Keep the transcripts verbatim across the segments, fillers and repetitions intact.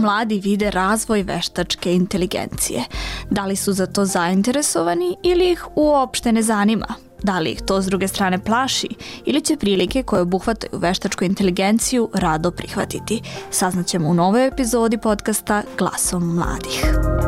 mladi vide razvoj veštačke inteligencije? Da li su za to zainteresovani ili ih uopšte ne zanima? Da li ih to s druge strane plaši ili će prilike koje obuhvataju veštačku inteligenciju rado prihvatiti? Saznaćemo u novoj epizodi podcasta Glasom mladih.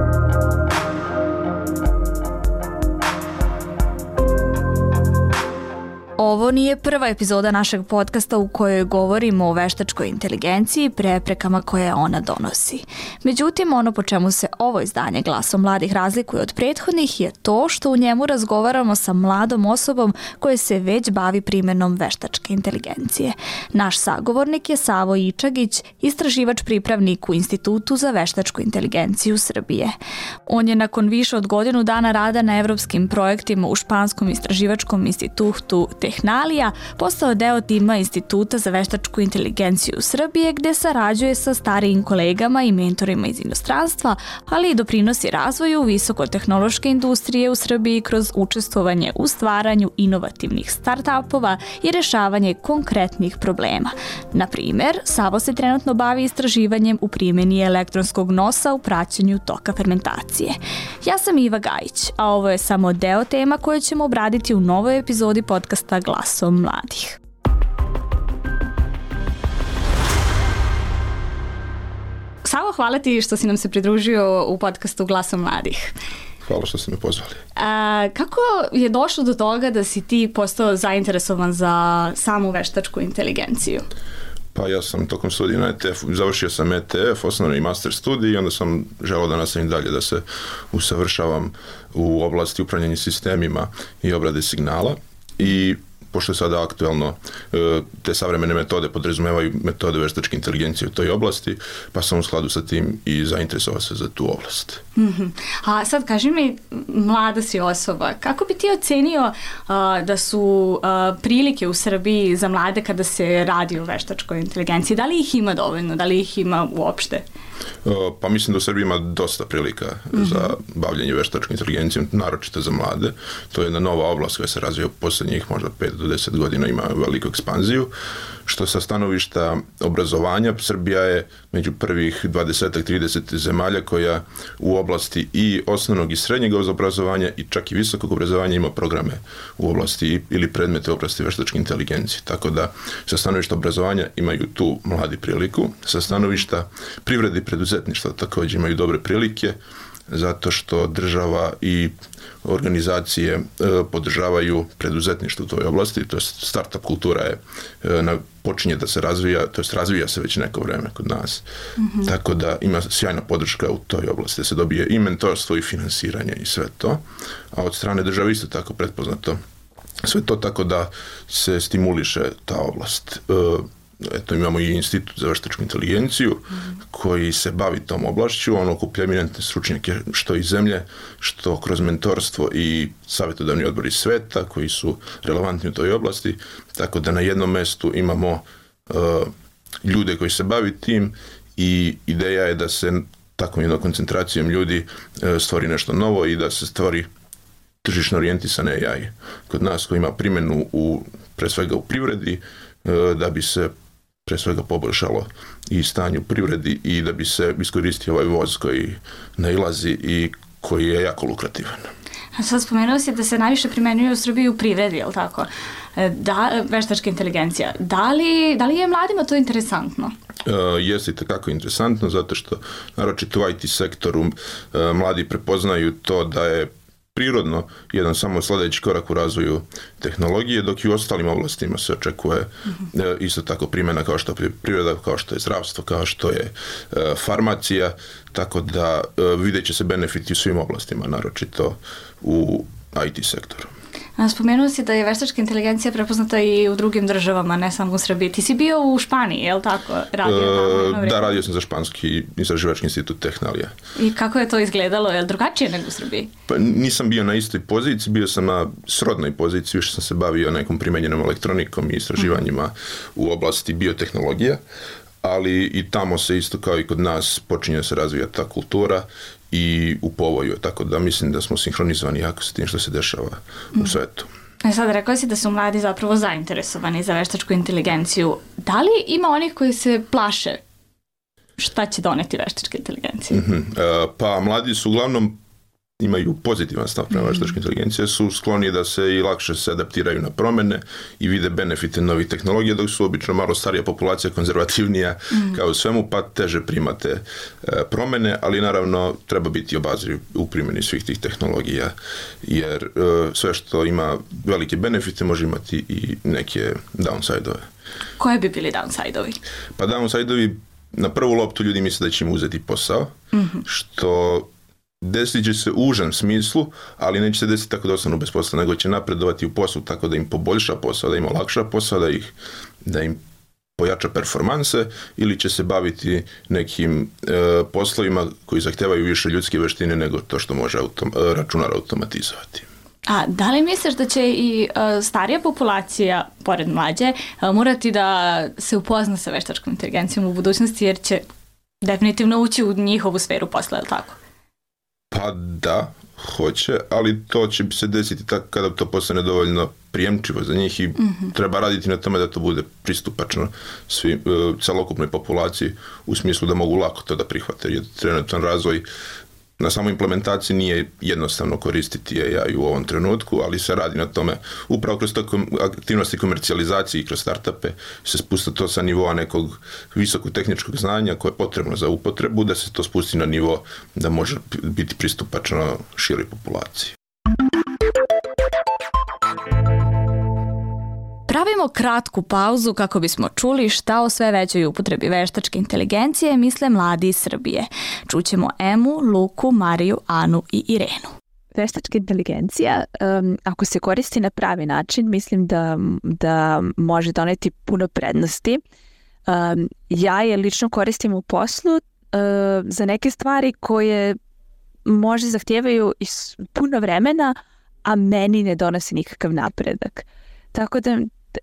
Ovo nije prva epizoda našeg podcasta u kojoj govorimo o veštačkoj inteligenciji i preprekama koje ona donosi. Međutim, ono po čemu se ovo izdanje Glasom mladih razlikuje od prethodnih je to što u njemu razgovaramo sa mladom osobom koja se već bavi primjenom veštačke inteligencije. Naš sagovornik je Savo Ičagić, istraživač pripravnik u Institutu za veštačku inteligenciju Srbije. On je nakon više od godinu dana rada na evropskim projektima u Španskom istraživačkom institutu Tehnalija postao deo tima Instituta za veštačku inteligenciju Srbije, gde sarađuje sa starijim kolegama i mentorima iz inostranstva, ali i doprinosi razvoju visokotehnološke industrije u Srbiji kroz učestvovanje u stvaranju inovativnih start-upova i rešavanje konkretnih problema. Na primjer, Savo se trenutno bavi istraživanjem u primjeni elektronskog nosa u praćenju toka fermentacije. Ja sam Iva Gajić, a ovo je samo deo tema koje ćemo obraditi u novoj epizodi podcasta Glasom mladih. Savo, hvala ti što si nam se pridružio u podcastu Glasom mladih. Hvala što ste me pozvali. A, kako je došlo do toga da si ti postao zainteresovan za samu veštačku inteligenciju? Pa ja sam tokom studija na E T F, završio sam E T F, osnovni master studij i onda sam želeo da nastavim dalje, da se usavršavam u oblasti upravljanja sistemima i obrade signala. I pošto je sada aktuelno, te savremene metode podrazumevaju metode veštačke inteligencije u toj oblasti, pa sam u skladu sa tim i zainteresovao se za tu oblast. Mm-hmm. A sad kaži mi, mlada si osoba, kako bi ti ocenio uh, da su uh, prilike u Srbiji za mlade kada se radi o veštačkoj inteligenciji? Da li ih ima dovoljno? Da li ih ima uopšte? Uh, pa mislim da u Srbiji ima dosta prilika mm-hmm. za bavljanje veštačkom inteligencijom, naročito za mlade. To je jedna nova oblast koja se razvija u posljednjih možda pet do deset godina, ima veliku ekspanziju. Što sa stanovišta obrazovanja, Srbija je među prvih dvadeset do trideset zemalja koja u oblasti i osnovnog i srednjeg obrazovanja i čak i visokog obrazovanja ima programe u oblasti ili predmete u oblasti veštačke inteligencije. Tako da sa stanovišta obrazovanja imaju tu mladi priliku. Sa stanovišta privrede i preduzetništva također imaju dobre prilike, zato što država i organizacije e, podržavaju preduzetništvo u toj oblasti, to je startup kultura je e, na, počinje da se razvija, to jest razvija se već neko vreme kod nas. Mm-hmm. Tako da ima sjajna podrška u toj oblasti, da se dobije i mentorstvo i finansiranje i sve to. A od strane države isto tako pretpoznato sve to, tako da se stimuliše ta oblast. E, Eto, imamo i Institut za veštačku inteligenciju mm. koji se bavi tom oblašću, on okuplja eminentne stručnjake što iz zemlje, što kroz mentorstvo i savjetodavni odbor iz sveta koji su relevantni u toj oblasti, tako da na jednom mestu imamo uh, ljude koji se bavi tim i ideja je da se takvom jednom koncentracijom ljudi uh, stvori nešto novo i da se stvori tržišno orijentisan A I kod nas koji ima primjenu u, pre svega u privredi, uh, da bi se pre svega poboljšalo i stanje u privredi i da bi se iskoristio ovaj voz koji nailazi i koji je jako lukrativan. A sad spomenuo si da se najviše primenjuje u Srbiji u privredi, je li tako? Da, veštačka inteligencija. Da li, da li je mladima to interesantno? Uh, jeste itekako interesantno, zato što naročito u I T sektoru uh, mladi prepoznaju to da je prirodno jedan samo sljedeći korak u razvoju tehnologije, dok i u ostalim oblastima se očekuje mm-hmm. e, isto tako primjena kao što je priroda, kao što je zdravstvo, kao što je e, farmacija, tako da e, vidjet će se benefiti u svim oblastima, naročito u I T sektoru. Spomenuo si da je veštačka inteligencija prepoznata i u drugim državama, ne samo u Srbiji. Ti si bio u Španiji, je li tako? Radio e, da, radio sam za Španski istraživački institut Tehnalija. I kako je to izgledalo? Je li drugačije nego u Srbiji? Pa nisam bio na istoj poziciji, bio sam na srodnoj poziciji, što sam se bavio nekom primenjenom elektronikom i istraživanjima mm. u oblasti biotehnologije, ali i tamo se isto kao i kod nas počinje se razvijati ta kultura i u povoju, tako da mislim da smo sinhronizovani jako s tim što se dešava mm. u svetu. E sad, rekao si da su mladi zapravo zainteresovani za veštačku inteligenciju. Da li ima onih koji se plaše? šta će doneti veštačka inteligencija? Mm-hmm. Uh, pa mladi su uglavnom imaju pozitivan stav prema veštačke inteligencije, su skloni da se i lakše se adaptiraju na promene i vide benefite novih tehnologija, dok su obično malo starija populacija, konzervativnija mm. kao u svemu, pa teže primate e, promene, ali naravno treba biti obazriv u primjeni svih tih tehnologija, jer e, sve što ima velike benefite može imati i neke downside-ove. Koje bi bili downside-ovi? Pa downside-ovi, na prvu loptu ljudi misle da će im uzeti posao, mm-hmm. što desit će se u užem smislu, ali neće se desiti tako da ostanu bez posla, nego će napredovati u poslu tako da im poboljša posao, da im olakša posao, da, ih, da im pojača performanse, ili će se baviti nekim e, poslovima koji zahtevaju više ljudske veštine nego to što može autom, računar automatizovati. A da li misliš da će i uh, starija populacija, pored mlađe, uh, morati da se upozna sa veštačkom inteligencijom u budućnosti, jer će definitivno ući u njihovu sferu posla, je li tako? Pa da, hoće, ali to će se desiti tako kada to postane dovoljno prijemčivo za njih i mm-hmm. treba raditi na tome da to bude pristupačno svi, celokupnoj populaciji u smislu da mogu lako to da prihvate, jer trenutan razvoj na samoj implementaciji nije jednostavno koristiti A I u ovom trenutku, ali se radi na tome upravo kroz aktivnosti komercijalizacije i kroz startupe se spusta to sa nivoa nekog visokog tehničkog znanja koje je potrebno za upotrebu, da se to spusti na nivo da može biti pristupačno široj populaciji. Pravimo kratku pauzu kako bismo čuli šta o sve većoj upotrebi veštačke inteligencije misle mladi iz Srbije. Čućemo Emu, Luku, Mariju, Anu i Irenu. Veštačka inteligencija, um, ako se koristi na pravi način, mislim da, da može doneti puno prednosti. Um, ja je lično koristim u poslu uh, za neke stvari koje možda zahtijevaju puno vremena, a meni ne donosi nikakav napredak. Tako da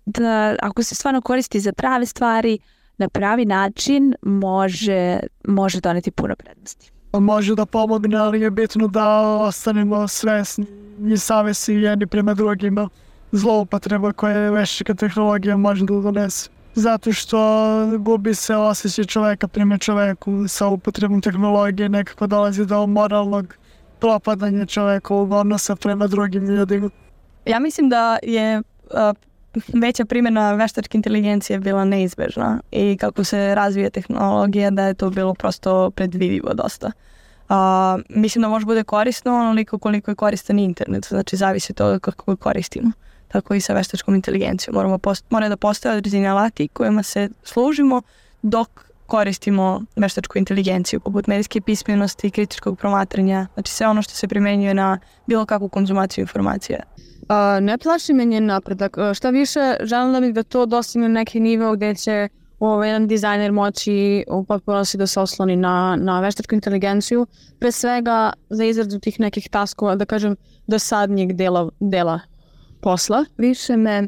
da ako se stvarno koristi za prave stvari, na pravi način, može, može doneti puno prednosti. Može da pomogne, ali je bitno da ostanemo svesni i savjesni jedni prema drugima zloupotreba koje veštačka tehnologija može da donese. Zato što gubi se osjećaj čoveka prema čoveku sa upotrebom tehnologije, nekako dolazi do moralnog propadanja čovekovog odnosa prema drugim ljudima. Ja mislim da je uh, veća primjena veštačke inteligencije bila neizbežna i kako se razvija tehnologija da je to bilo prosto predvidivo dosta. Uh, mislim da može bude korisno onoliko koliko je koristan internet, znači zavisi to kako koristimo. Tako i sa veštačkom inteligencijom. Moramo post- mora da postoje određeni alati kojima se služimo dok koristimo veštačku inteligenciju, poput medijske pismenosti, kritičkog promatranja, znači sve ono što se primenjuje na bilo kakvu konzumaciju informacija. Uh, ne plaši me njen napredak. Uh, šta više, želim da, da to dostigne neki nivo gdje će ovaj, jedan dizajner moći u potpunosti da se osloni na, na veštačku inteligenciju, pre svega za izradu tih nekih taskova, da kažem, dosadnjeg dela, dela posla. Više me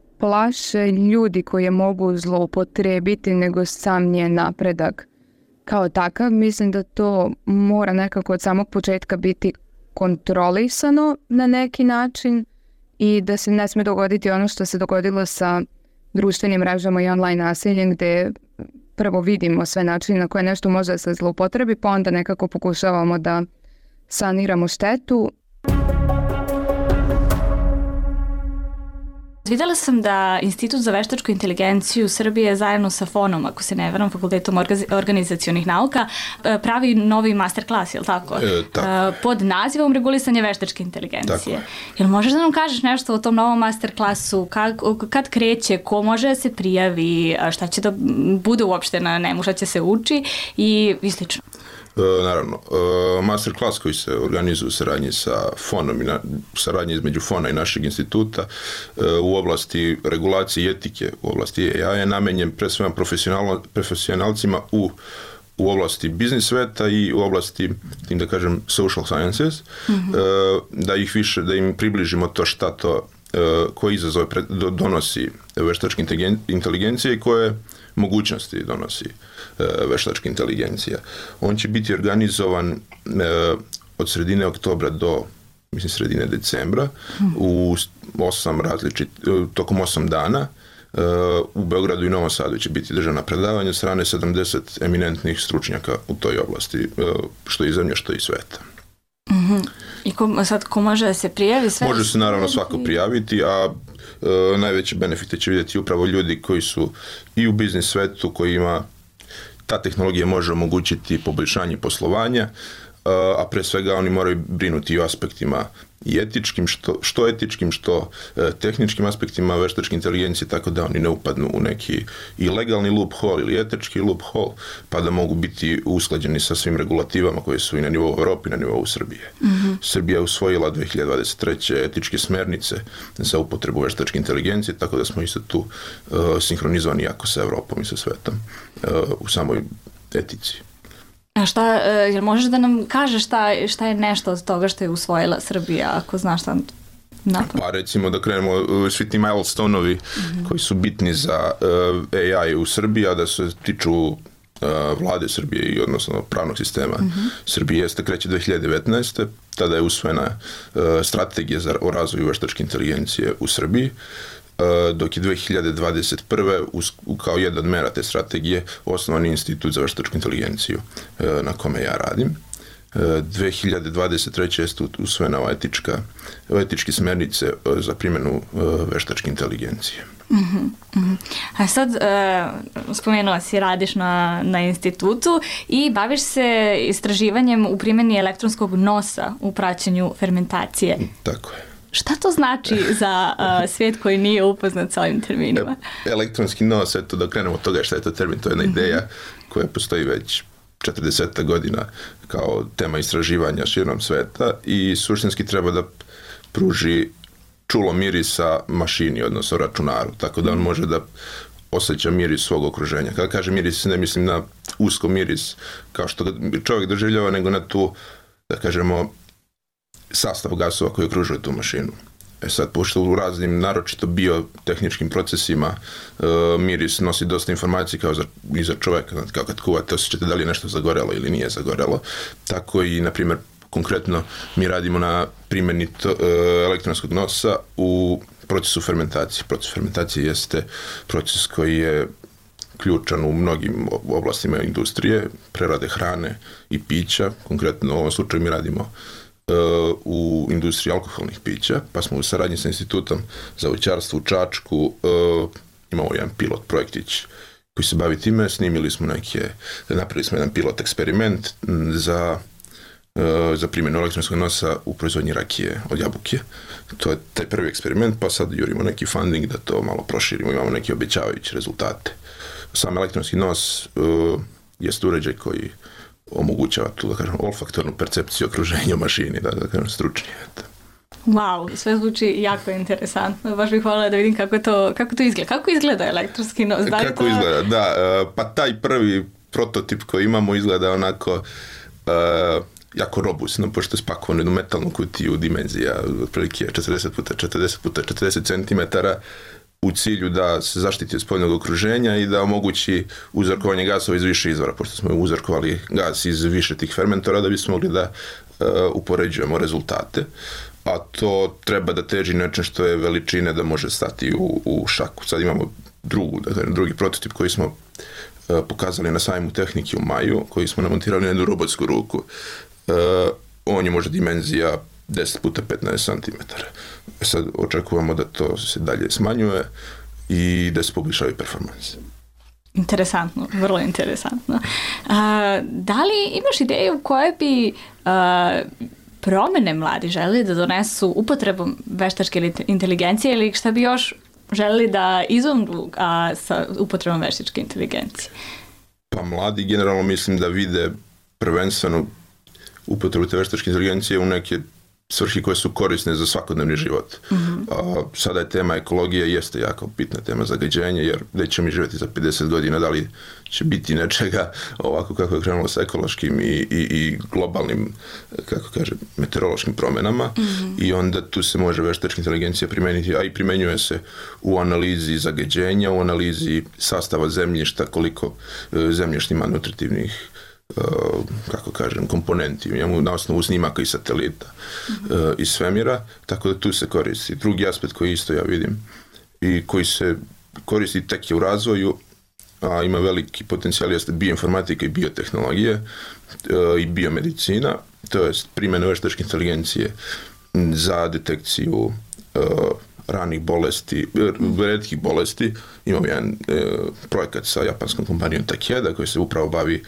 plaše ljudi koje mogu zloupotrebiti nego sam njen napredak. Kao takav, mislim da to mora nekako od samog početka biti kontrolisano na neki način i da se ne sme dogoditi ono što se dogodilo sa društvenim mrežama i online nasiljem, gde prvo vidimo sve načine na koje nešto može da se zloupotrebi, pa onda nekako pokušavamo da saniramo štetu. Vidjela sam da Institut za veštačku inteligenciju Srbije zajedno sa F O N-om, ako se ne varam, Fakultetom organizacionih nauka, pravi novi masterclass, je li tako? E, tako. Pod nazivom regulisanje veštačke inteligencije. Jel možeš da nam kažeš nešto o tom novom masterclassu? Kad, kad kreće, ko može da se prijavi, šta će da bude uopšte na njemu, šta će se uči i, i slično? E, naravno, e, masterclass koji se organizuje u saradnji sa F O N-om i na, saradnji između F O N-a i našeg instituta e, u oblasti regulacije i etike u oblasti A I je namenjen pre svema profesionalcima u, u oblasti biznis sveta i u oblasti, tim da kažem, social sciences, mm-hmm. e, da ih više, da im približimo to šta to, e, koji izazove pred, do, donosi veštačka inteligencija i koje mogućnosti donosi e, veštačka inteligencija. On će biti organizovan e, od sredine oktobra do, mislim, sredine decembra, mm. u osam različit, tokom osam dana, u Beogradu i Novom Sadu će biti državna predavanja od strane sedamdeset eminentnih stručnjaka u toj oblasti, što iz zemlje, što iz sveta. Mm-hmm. I ko, sad ko može da se prijavi? Sve može se naravno svako prijaviti, a e, najveće benefite će vidjeti upravo ljudi koji su i u biznis svetu, koji ima, ta tehnologija može omogućiti poboljšanje poslovanja, a pre svega oni moraju brinuti i o aspektima i etičkim, što, što etičkim, što e, tehničkim aspektima veštačke inteligencije, tako da oni ne upadnu u neki i legalni loophole ili etički loophole, pa da mogu biti usklađeni sa svim regulativama koje su i na nivou Evrope i na nivou Srbije. Mm-hmm. Srbija je usvojila dve hiljade dvadeset treće etičke smernice za upotrebu veštačke inteligencije, tako da smo isto tu e, sinhronizovani jako sa Evropom i sa svetom e, u samoj etici. A šta, jel možeš da nam kažeš šta, šta je nešto od toga što je usvojila Srbija, ako znaš šta napad? Pa recimo da krenemo, svi ti milestone-ovi mm-hmm. koji su bitni za uh, A I u Srbiji, a da se tiču uh, vlade Srbije i odnosno pravnog sistema mm-hmm. Srbije, jeste kreće dve hiljade devetnaeste. Tada je usvojena uh, strategija za, o razvoju veštačke inteligencije u Srbiji, dok je dve hiljade dvadeset prve kao jedna od mera te strategije osnovan institut za veštačku inteligenciju na kome ja radim. dve hiljade dvadeset treće je usvojena ova etička, etičke smernice za primjenu veštačke inteligencije. Mm-hmm, mm-hmm. A sad, uh, spomenula si, radiš na, na institutu i baviš se istraživanjem u primjeni elektronskog nosa u praćenju fermentacije. Tako je. Šta to znači za uh, svijet koji nije upoznat sa ovim terminima? Elektronski nos, eto da krenemo od toga šta je to termin, to je jedna mm-hmm. ideja koja postoji već četrdeset godina kao tema istraživanja širom sveta i suštinski treba da pruži čulo mirisa mašini, odnosno računaru, tako da on može da osjeća miris svog okruženja. Kada kaže miris, ne mislim na usko miris kao što čovjek doživljava, nego na tu, da kažemo, sastav gasova koji okružuje tu mašinu. E sad, pošto u raznim, naročito biotehničkim procesima, e, miris nosi dosta informacije kao za, i za čovjeka, kao kad kuvate, osjećate da li je nešto zagorelo ili nije zagorelo. Tako i, na primjer, konkretno mi radimo na primjeni to, e, elektronskog nosa u procesu fermentacije. Proces fermentacije jeste proces koji je ključan u mnogim oblastima industrije, prerade hrane i pića. Konkretno u ovom slučaju mi radimo u industriji alkoholnih pića, pa smo u saradnji sa institutom za voćarstvo u Čačku uh, imamo jedan pilot projektić koji se bavi time, snimili smo neke, napravili smo jedan pilot eksperiment za, uh, za primjenu elektronskog nosa u proizvodnji rakije od jabuke. To je taj prvi eksperiment, pa sad jurimo neki funding da to malo proširimo, imamo neke obećavajuće rezultate. Sam elektronski nos uh, jest uređaj koji omogućava tu, da kažem, olfaktornu percepciju okruženja mašini, da, da kažem, stručnije. Wow, sve zvuči jako interesantno. Baš bih voljela da vidim kako to, kako to izgleda. Kako izgleda elektronski nos? Da kako to... izgleda, da. Pa taj prvi prototip koji imamo izgleda onako uh, jako robustno, pošto je spakovan u jednu metalnu kutiju dimenzija otprilike četrdeset puta četrdeset puta četrdeset centimetara, u cilju da se zaštiti od spoljnog okruženja i da omogući uzorkovanje gasova iz više izvora, pošto smo uzorkovali gas iz više tih fermentora da bismo mogli da uh, upoređujemo rezultate. A to treba da teži nečem što je veličine da može stati u, u šaku. Sad imamo drugu, dakle, drugi prototip koji smo uh, pokazali na sajmu tehnike u maju, koji smo namontirali na jednu robotsku ruku. Uh, on je možda dimenzija deset puta petnaest centimetara. Sad očekujemo da to se dalje smanjuje i da se poboljšaju performanse. Interesantno, vrlo interesantno. A, da li imaš ideju koje bi a, promene mladi želi da donesu upotrebom veštačke inteligencije ili šta bi još želi da izumru a, sa upotrebom veštačke inteligencije? Pa mladi generalno mislim da vide prvenstveno upotrebu te veštačke inteligencije u neke svrhe koje su korisne za svakodnevni život. Mm-hmm. A, sada je tema ekologije, jeste jako bitna tema zagađenja, jer gdje ćemo mi živjeti za pedeset godina, da li će biti nečega ovako kako je krenulo sa ekološkim i, i, i globalnim, kako kaže, meteorološkim promjenama. Mm-hmm. I onda tu se može veštačka inteligencija primeniti, a i primenjuje se u analizi zagađenja, u analizi sastava zemljišta, koliko e, zemljišta ima nutritivnih Uh, kako kažem, komponenti u njemu na osnovu snimaka i satelita mm-hmm. uh, iz svemira, tako da tu se koristi. Drugi aspekt koji isto ja vidim i koji se koristi tek je u razvoju, a ima veliki potencijal, jeste bioinformatika i biotehnologije i biomedicina, to je primjena veštačke inteligencije za detekciju ranih bolesti, retkih bolesti. Imamo jedan projekat sa japanskom kompanijom Takeda koji se upravo bavi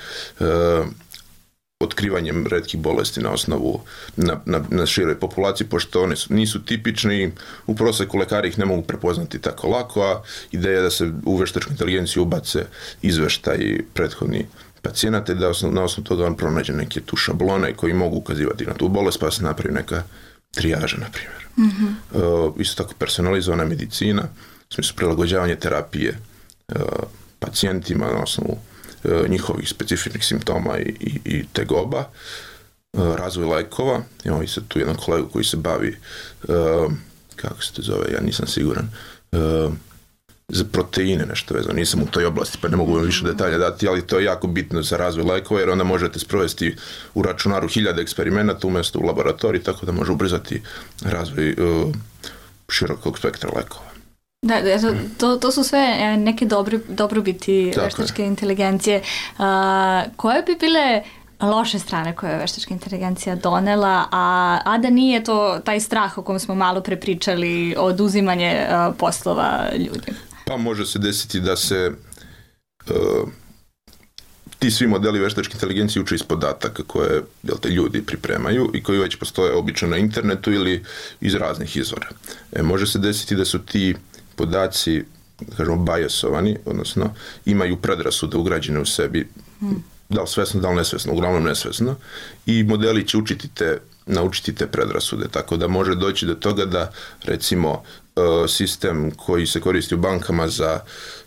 otkrivanjem retkih bolesti na osnovu na, na, na široj populaciji, pošto one su, nisu tipični, u proseku lekari ih ne mogu prepoznati tako lako, a ideja je da se u veštačku inteligenciju ubace izveštaj prethodni pacijenata i da osnov, na osnovu toga on pronađe neke tu šablone koji mogu ukazivati na tu bolest, pa se napravi neka trijaža, na primjer. Mm-hmm. Uh, isto tako personalizovana medicina, u smislu prilagođavanje terapije uh, pacijentima na osnovu njihovih specifičnih simptoma i, i, i tegoba, razvoj lekova. Imamo i sad tu jedan kolegu koji se bavi, uh, kako se to zove, ja nisam siguran, uh, za proteine nešto vezano, nisam u toj oblasti pa ne mogu vam više detalja dati, ali to je jako bitno za razvoj lekova jer onda možete sprovesti u računaru hiljade eksperimenata umjesto u laboratoriji, tako da može ubrzati razvoj uh, širokog spektra lekova. Da, to, to su sve neke dobri, dobrobiti veštačke inteligencije. A, koje bi bile loše strane koje je veštačka inteligencija donela, a, a da nije to taj strah o kom smo malo prepričali, oduzimanje a, poslova ljudima? Pa može se desiti da se uh, ti svi modeli veštačke inteligencije uče iz podataka koje jel te, ljudi pripremaju i koji već postoje obično na internetu ili iz raznih izvora. E, može se desiti da su ti podaci, kažemo, biasovani, odnosno imaju predrasude ugrađene u sebi, hmm. da li svesno, da li nesvesno, uglavnom nesvesno, i modeli će učiti te, naučiti te predrasude, tako da može doći do toga da, recimo, sistem koji se koristi u bankama za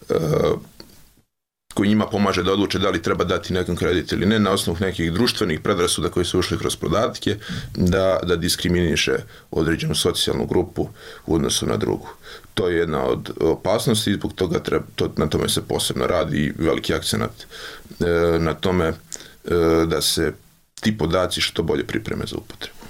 koji njima pomaže da odluče da li treba dati nekom kredit ili ne, na osnovu nekih društvenih predrasuda koji su ušli kroz podatke, da, da diskriminiše određenu socijalnu grupu u odnosu na drugu. To je jedna od opasnosti i zbog toga treba, to, na tome se posebno radi i veliki akcenat e, na tome e, da se ti podaci što bolje pripreme za upotrebu.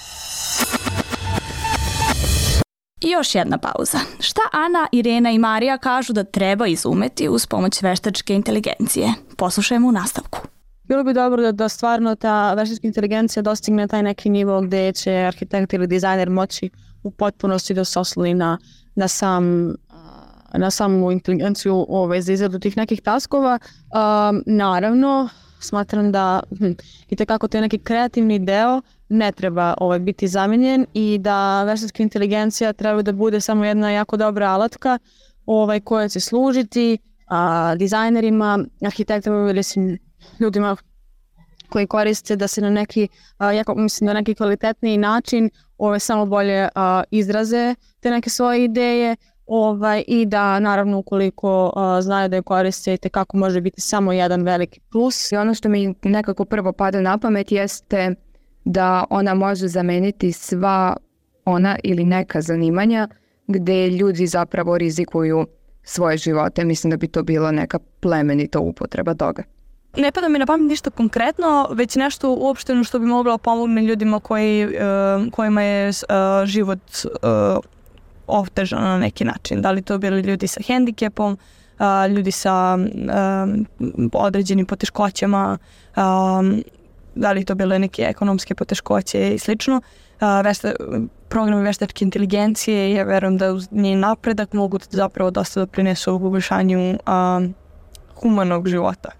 I još jedna pauza. Šta Ana, Irena i Marija kažu da treba izumeti uz pomoć veštačke inteligencije? Poslušajmo u nastavku. Bilo bi dobro da, da stvarno ta veštačka inteligencija dostigne taj neki nivo gdje će arhitekt ili dizajner moći u potpunosti da se osloni na, na, sam, na samu inteligenciju ove, za izradu tih nekih taskova. Um, naravno, smatram da hm, i tekako to je neki kreativni deo ne treba ovaj, biti zamijenjen i da veštačka inteligencija treba da bude samo jedna jako dobra alatka ovaj, koja će služiti a, dizajnerima, arhitektama ili ljudima koji koriste da se na neki, a, jako, mislim, na neki kvalitetniji način ovaj, samo bolje a, izraze te neke svoje ideje ovaj, i da naravno ukoliko a, znaju da je koriste kako može biti samo jedan veliki plus. I ono što mi nekako prvo pada na pamet jeste da ona može zameniti sva ona ili neka zanimanja gdje ljudi zapravo rizikuju svoje živote. Mislim da bi to bila neka plemenita upotreba toga. Ne pada mi na pamet ništa konkretno, već nešto uopšteno što bi moglo pomogne ljudima koji, uh, kojima je uh, život uh, otežan na neki način. Da li to bili ljudi sa hendikepom, uh, ljudi sa uh, određenim poteškoćama, um, da li to bile neke ekonomske poteškoće i slično. Uh, vešta, programi veštačke inteligencije, ja verujem da uz njen napredak mogu zapravo dosta doprinesu u poboljšanju uh, humanog života.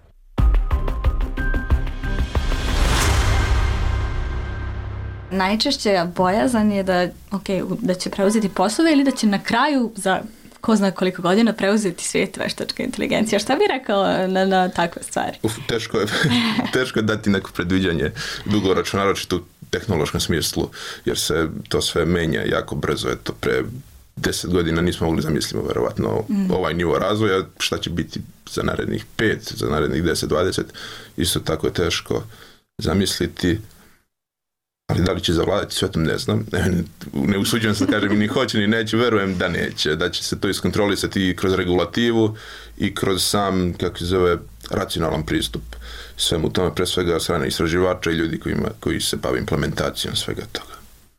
Najčešće bojazan je da, okay, da će preuzeti poslove ili da će na kraju za ko zna koliko godina preuzeti svijet veštačka inteligencija. Šta bi rekao na, na takve stvari? Uf, teško je, teško je dati neko predviđanje dugoročno, naročito u tehnološkom smislu, jer se to sve menja jako brzo. Eto, pre deset godina nismo mogli zamisliti verovatno mm. ovaj nivo razvoja, šta će biti za narednih pet, za narednih deset, dvadeset. Isto tako je teško zamisliti. Ali da li će zavladati svetom, ne znam. Ne usuđujem se da kažem ni hoće ni neće, verujem da neće. Da će se to iskontrolisati i kroz regulativu i kroz sam, kako se zove, racionalan pristup svemu tome, pre svega strane istraživača i ljudi kojima, koji se bave implementacijom svega toga.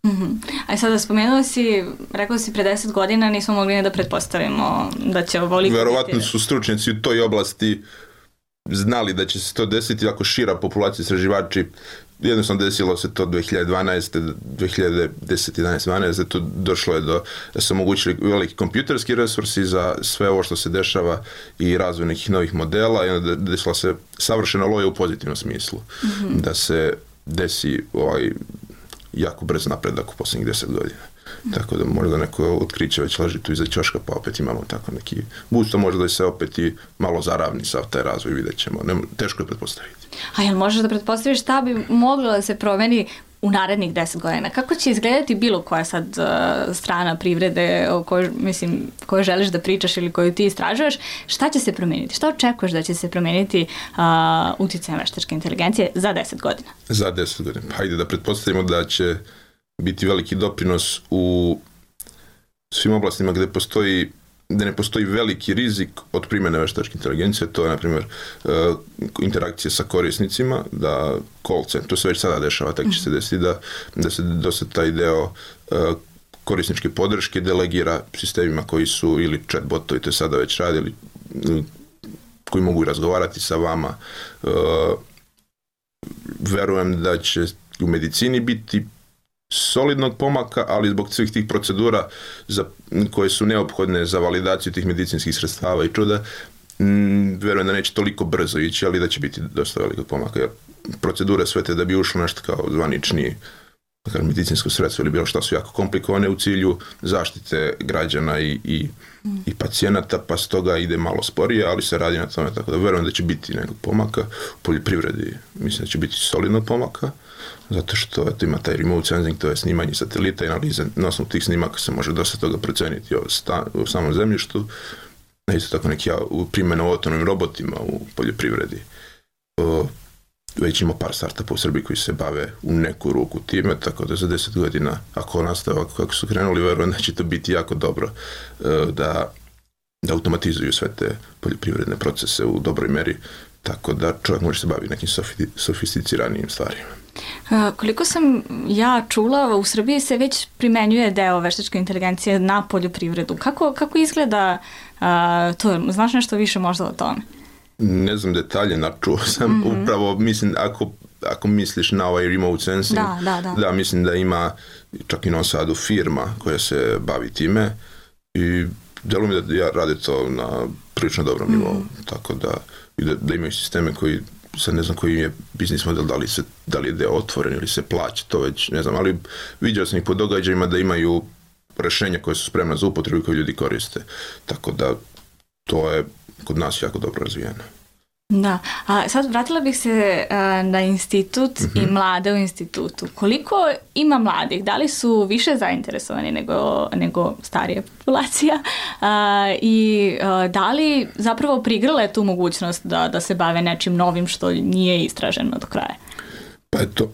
Mm-hmm. A sada spomenuo si, rekao si pre deset godina nismo mogli ne da pretpostavimo da će ovoliko... Verovatno biti... su stručnjaci u toj oblasti znali da će se to desiti ako šira populacija istraživači. Jednostavno desilo se to dve hiljade dvanaeste, dve hiljade desete, jedanaeste, dvanaeste to došlo je do, da se omogućili veliki kompjuterski resursi za sve ovo što se dešava i razvoj nekih novih modela i onda desila se savršena loja u pozitivnom smislu. Mm-hmm. Da se desi ovaj jako brz napredak u posljednjih deset godina. Mm. Tako da možda neko otkriće već leži tu iza ćoška, pa opet imamo tako neki boost, možda da se opet i malo zaravni sav taj razvoj, vidjet ćemo. Ne, teško je pretpostaviti. A jel možeš da pretpostaviš šta bi moglo da se promeni u narednih deset godina? Kako će izgledati bilo koja sad uh, strana privrede o kojoj, mislim, koju želiš da pričaš ili koju ti istražuješ? Šta će se promeniti? Šta očekuješ da će se promeniti uh, uticajem veštačke inteligencije za deset godina? Za deset godina. Hajde da pretpostavimo da će biti veliki doprinos u svim oblastima gde postoji gde ne postoji veliki rizik od primjene veštačke inteligencije, to je, na primjer, interakcije sa korisnicima, da call center, to se već sada dešava, tako će se desiti da, da se dosta taj deo korisničke podrške delegira sistemima koji su ili chatbotovi, to je sada već radili, koji mogu razgovarati sa vama. Verujem da će u medicini biti solidnog pomaka, ali zbog svih tih procedura za, koje su neophodne za validaciju tih medicinskih sredstava i čuda, m, verujem da neće toliko brzo ići, ali da će biti dosta velikog pomaka. Jer procedure sve te da bi ušlo nešto kao zvanični medicinsko sredstvo ili bilo šta su jako komplikovane u cilju zaštite građana i, i, i pacijenata, pa s toga ide malo sporije, ali se radi na tome, tako da verujem da će biti nekog pomaka. U poljoprivredi mislim da će biti solidnog pomaka, zato što eto, ima taj remote sensing, to je snimanje satelita i analize. Na osnovu tih snimaka se može dosta toga proceniti o, sta, o samom zemljištu. Isto tako neki primjena o autonomnim robotima u poljoprivredi. O, već ima par startupa u Srbiji koji se bave u neku ruku time, tako da za deset godina, ako nastave ovako kako su krenuli, verujem da će to biti jako dobro da, da automatizuju sve te poljoprivredne procese u dobroj meri, tako da čovjek može se baviti nekim sofisticiranijim stvarima. Koliko sam ja čula, u Srbiji se već primenjuje deo veštačke inteligencije na poljoprivredu. Kako, kako izgleda uh, to? Znaš nešto više možda o tome? Ne znam detalje, načuo sam. Mm-hmm. Upravo mislim, ako, ako misliš na ovaj remote sensing, da, da, da. da, mislim da ima čak i na Sadu firma koja se bavi time i delo mi da ja rade to na prilično dobrom mm-hmm. nivou, tako da, da, da imaju sisteme koji, sad ne znam koji je biznis model, da li, se, da li je deo otvoren ili se plaća, to već ne znam, ali vidio sam ih po događajima da imaju rešenja koje su spremna za upotrebu i koje ljudi koriste, tako da to je kod nas jako dobro razvijeno. Da, a sad vratila bih se uh, na institut mm-hmm. i mlade u institutu. Koliko ima mladih? Da li su više zainteresovani nego, nego starija populacija? Uh, I uh, da li zapravo prigrle tu mogućnost da, da se bave nečim novim što nije istraženo do kraja? Pa eto,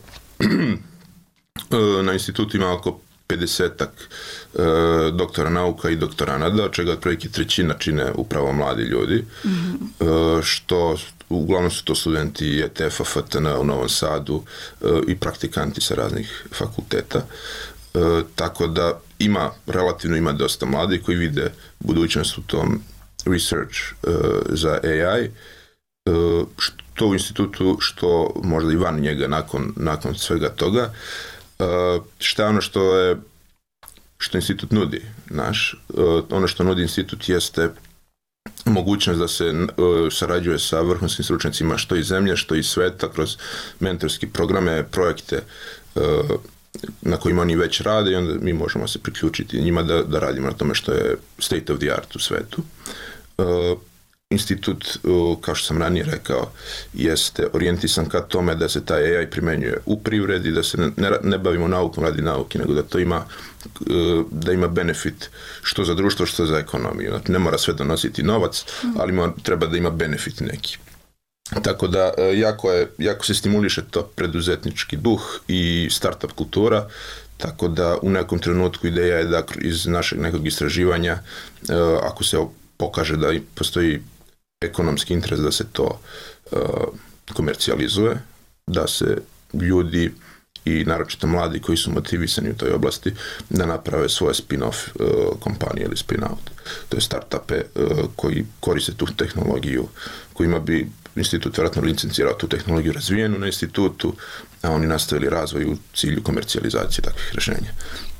na institutu ima oko pedesetak e, doktora nauka i doktoranada, od čega otprilike trećina čine upravo mladi ljudi, mm-hmm. e, što uglavnom su to studenti E T F-a, F T N-a u Novom Sadu e, i praktikanti sa raznih fakulteta. E, tako da ima, relativno ima dosta mladih koji vide budućnost u tom research e, za A I, e, što u institutu, što možda i van njega nakon, nakon svega toga. Uh, šta je ono što je što institut nudi naš uh, ono što nudi institut jeste mogućnost da se uh, sarađuje sa vrhunskim stručnjacima što iz zemlje, što iz sveta kroz mentorski programe, projekte uh, na kojima oni već rade i onda mi možemo se priključiti njima da, da radimo na tome što je state of the art u svetu. Uh, Institut, kao što sam ranije rekao, jeste orijentisan ka tome da se taj A I primenjuje u privredi, da se ne, ne bavimo naukom radi nauke, nego da to ima, da ima benefit što za društvo, što za ekonomiju. Znači, ne mora sve donositi novac, ali mora, treba da ima benefit neki. Tako da jako, je, jako se stimuliše to preduzetnički duh i startup kultura, tako da u nekom trenutku ideja je da iz našeg nekog istraživanja, ako se pokaže da postoji ekonomski interes da se to uh, komercijalizuje, da se ljudi i naročito mladi koji su motivisani u toj oblasti da naprave svoje spin-off uh, kompanije ili spin-out. To je startupe uh, koji koriste tu tehnologiju, kojima bi institut vjerojatno licencirao tu tehnologiju razvijenu na institutu, a oni nastavili razvoj u cilju komercijalizacije takvih rješenja.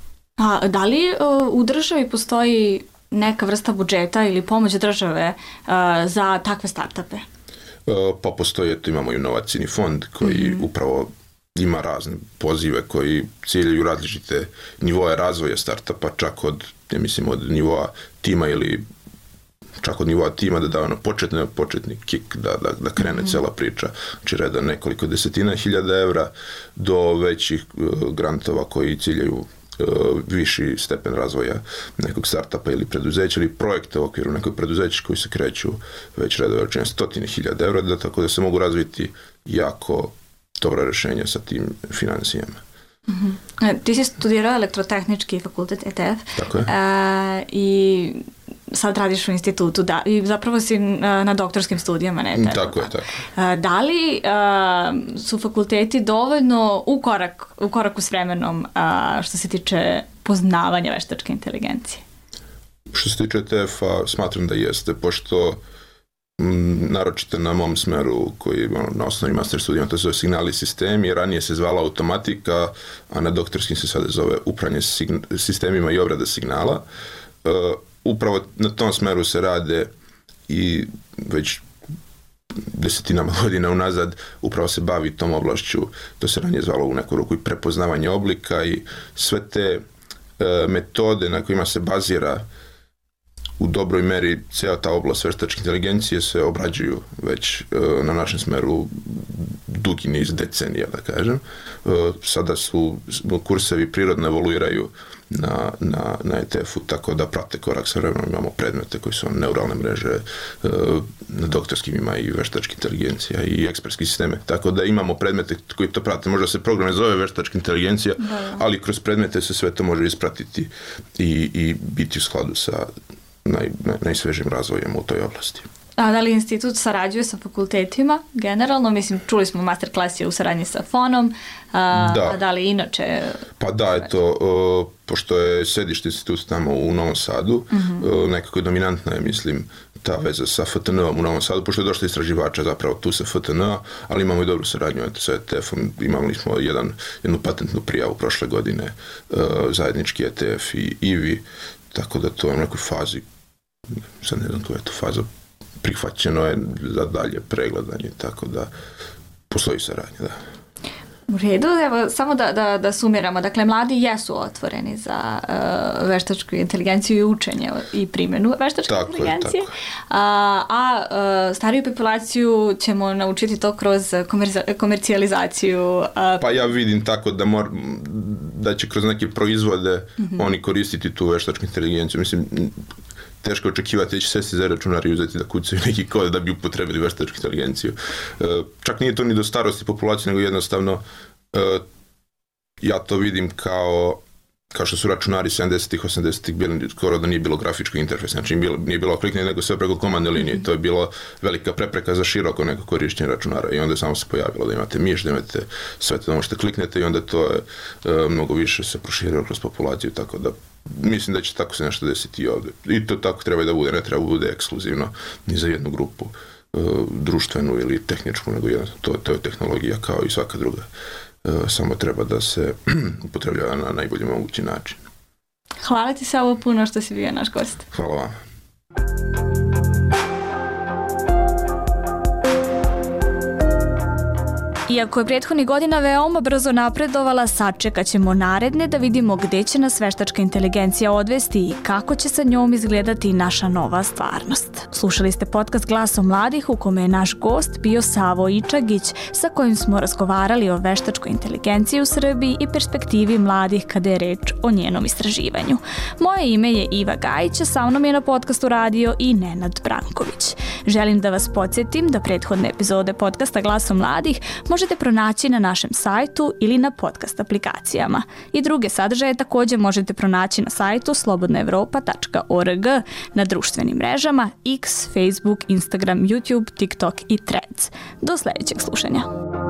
A da li uh, u državi postoji neka vrsta budžeta ili pomoć države uh, za takve startupe? Uh, pa postoji, eto, imamo inovacijni fond koji mm-hmm. upravo ima razne pozive koji ciljaju različite nivoje razvoja startupa, čak od, ja mislim, od nivoa tima ili čak od nivoa tima da da ono početni, početni kick, da, da, da krene mm-hmm. cijela priča, znači reda nekoliko desetina hiljada evra do većih uh, grantova koji ciljaju uh, viši stepen razvoja nekog startupa ili preduzeća ili projekta u okviru nekog preduzeća koji se kreću već reda veličine stotine hiljada evra, da tako da se mogu razviti jako dobra rješenja sa tim financijama. Mm-hmm. Ti si studirao elektrotehnički fakultet E T F. Tako je. E, i sad radiš u institutu, da, i zapravo si na, na doktorskim studijama na E T F. Tako je, tako. E, da li a, su fakulteti dovoljno u, korak, u koraku s vremenom a, što se tiče poznavanja veštačke inteligencije? Što se tiče E T F-a, smatram da jeste, pošto m, naročito na mom smeru koji ono, na osnovnim master studijama to se zove signali sistemi, ranije se zvala automatika, a na doktorskim se sada zove upravljanje sign- sistemima i obrada signala. E, upravo na tom smeru se rade i već desetinama godina unazad upravo se bavi tom oblašću, to se ranije zvalo u neku ruku i prepoznavanje oblika i sve te e, metode na kojima se bazira u dobroj meri cijela ta oblast veštačke inteligencije se obrađuju već e, na našem smeru dugi niz decenija, da kažem. E, sada su kursevi prirodno evoluiraju na, na, na E T F-u, tako da prate korak sa vremenom. Imamo predmete koji su neuralne mreže, e, na doktorskim ima i veštačka inteligencija i ekspertski sisteme, tako da imamo predmete koji to prate. Možda se program ne zove veštačka inteligencija, da. Ali kroz predmete se sve to može ispratiti i, i biti u skladu sa Naj, naj, najsvežim razvojem u toj oblasti. A da li institut sarađuje sa fakultetima generalno? Mislim, čuli smo masterclass je u saradnji sa Fonom, a da, a da li inače? Pa da, eto, uh, pošto je sedište instituta tamo u Novom Sadu, mm-hmm. uh, nekako dominantna je, mislim, ta veza sa F T N-om u Novom Sadu, pošto je došlo istraživača zapravo tu sa F T N-a, ali imamo i dobru saradnju eto, sa E T F-om. Imali smo jedan, jednu patentnu prijavu prošle godine, uh, zajednički E T F i I V I, tako da to je u nekoj fazi, sad ne znam koja je to faza, prihvaćeno je za dalje pregledanje, tako da postoji saradnja, da. U redu, evo, samo da, da, da sumiramo. Dakle, mladi jesu otvoreni za uh, veštačku inteligenciju i učenje i primjenu veštačke tako inteligencije, je, tako. a, a uh, stariju populaciju ćemo naučiti to kroz komerci- komercijalizaciju. Uh, pa ja vidim tako da, mor, da će kroz neke proizvode mm-hmm. oni koristiti tu veštačku inteligenciju. Mislim, teško očekivati da će sesti za računar i uzeti da kucaju neki kod da bi upotrebili veštačku inteligenciju. E, čak nije to ni do starosti populacije, nego jednostavno e, ja to vidim kao kao što su računari sedamdesetih, osamdesetih bili, skoro da nije bilo grafičkog interfejsa, znači bilo, nije bilo klikne, nego sve preko komandne linije. To je bilo velika prepreka za široko neko korištenje računara i onda samo se pojavilo da imate miš, da imate sve to da možete kliknete i onda to je e, mnogo više se proširilo kroz populaciju, tako da mislim da će tako se nešto desiti i ovdje. I to tako treba da bude, ne treba da bude ekskluzivno ni za jednu grupu, e, društvenu ili tehničku, nego jedno, to, to je tehnologija kao i svaka druga. E, samo treba da se upotrebljava na najbolji mogući način. Hvala ti se ovo puno što si bio naš gost. Hvala vam. Iako je prethodnih godina veoma brzo napredovala, sačekat ćemo naredne da vidimo gde će nas veštačka inteligencija odvesti i kako će sa njom izgledati naša nova stvarnost. Slušali ste podcast Glasom mladih u kome je naš gost bio Savo Ičagić, sa kojim smo razgovarali o veštačkoj inteligenciji u Srbiji i perspektivi mladih kada je reč o njenom istraživanju. Moje ime je Iva Gajić, a sa mnom je na podcastu radio i Nenad Branković. Želim da vas podsjetim da prethodne epizode podcasta Glasom mladih možete pronaći na našem sajtu ili na podcast aplikacijama. I druge sadržaje također možete pronaći na sajtu slobodna evropa tačka org, na društvenim mrežama X, Facebook, Instagram, YouTube, TikTok i Threads. Do sljedećeg slušanja.